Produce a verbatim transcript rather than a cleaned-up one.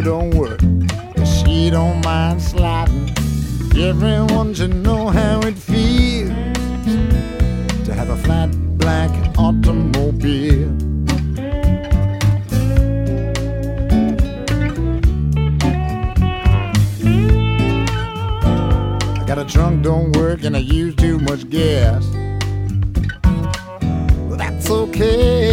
don't work, but she don't mind sliding. Everyone should know how it feels to have a flat black automobile. I got a trunk don't work and I use too much gas. Well, that's okay.